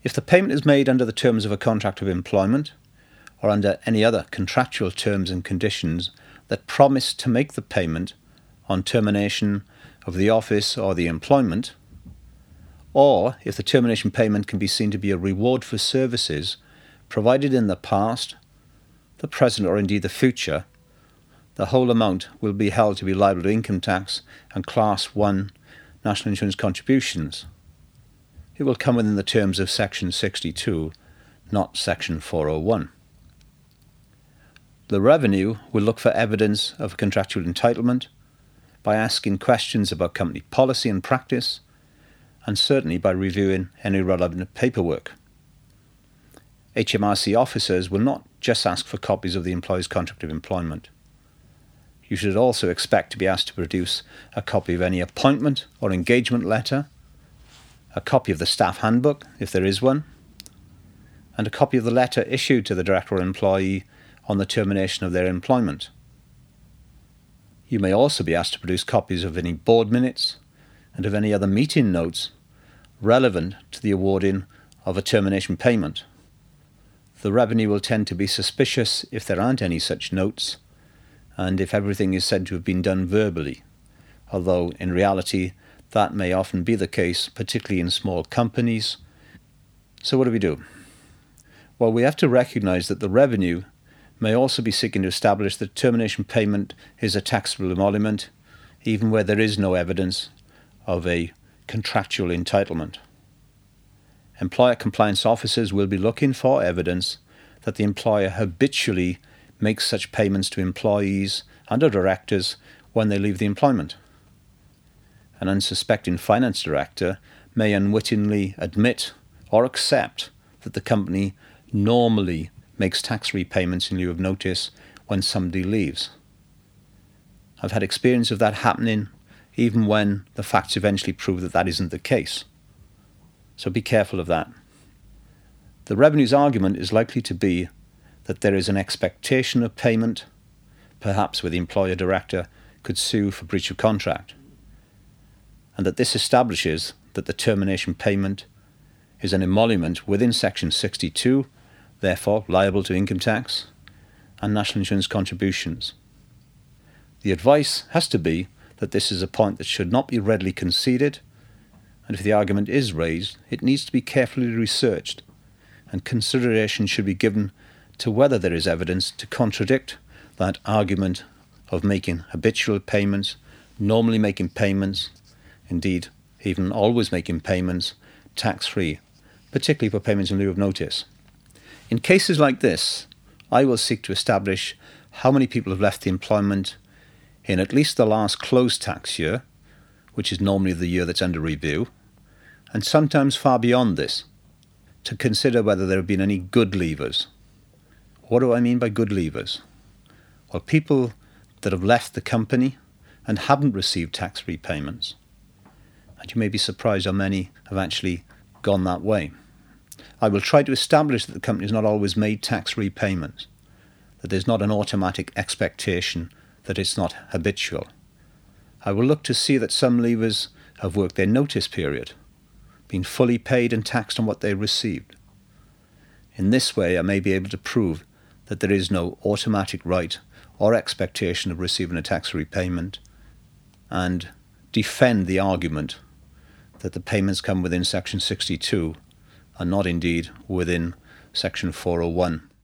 If the payment is made under the terms of a contract of employment or under any other contractual terms and conditions that promise to make the payment on termination of the office or the employment, or if the termination payment can be seen to be a reward for services provided in the past, the present, or indeed the future, the whole amount will be held to be liable to income tax and Class 1 national insurance contributions. It will come within the terms of Section 62, not Section 401. The revenue will look for evidence of contractual entitlement by asking questions about company policy and practice, and certainly by reviewing any relevant paperwork. HMRC officers will not just ask for copies of the employer's contract of employment. You should also expect to be asked to produce a copy of any appointment or engagement letter, a copy of the staff handbook, if there is one, and a copy of the letter issued to the director or employee on the termination of their employment. You may also be asked to produce copies of any board minutes and of any other meeting notes relevant to the awarding of a termination payment. The revenue will tend to be suspicious if there aren't any such notes, and if everything is said to have been done verbally, although in reality that may often be the case, particularly in small companies. So what do we do? Well, we have to recognise that the revenue may also be seeking to establish that termination payment is a taxable emolument, even where there is no evidence of a contractual entitlement. Employer compliance officers will be looking for evidence that the employer habitually makes such payments to employees and or directors when they leave the employment. An unsuspecting finance director may unwittingly admit or accept that the company normally makes tax repayments in lieu of notice when somebody leaves. I've had experience of that happening even when the facts eventually prove that that isn't the case. So be careful of that. The revenue's argument is likely to be that there is an expectation of payment, perhaps where the employer director could sue for breach of contract, and that this establishes that the termination payment is an emolument within Section 62, therefore liable to income tax and national insurance contributions. The advice has to be that this is a point that should not be readily conceded, and if the argument is raised, it needs to be carefully researched, and consideration should be given to whether there is evidence to contradict that argument of making habitual payments, normally making payments, indeed even always making payments, tax-free, particularly for payments in lieu of notice. In cases like this, I will seek to establish how many people have left the employment in at least the last closed tax year, which is normally the year that's under review, and sometimes far beyond this, to consider whether there have been any good leavers. What do I mean by good leavers? Well, people that have left the company and haven't received tax repayments. And you may be surprised how many have actually gone that way. I will try to establish that the company has not always made tax repayments, that there's not an automatic expectation that it's not habitual. I will look to see that some leavers have worked their notice period, been fully paid and taxed on what they received. In this way, I may be able to prove that there is no automatic right or expectation of receiving a tax repayment, and defend the argument that the payments come within Section 62 and not indeed within Section 401.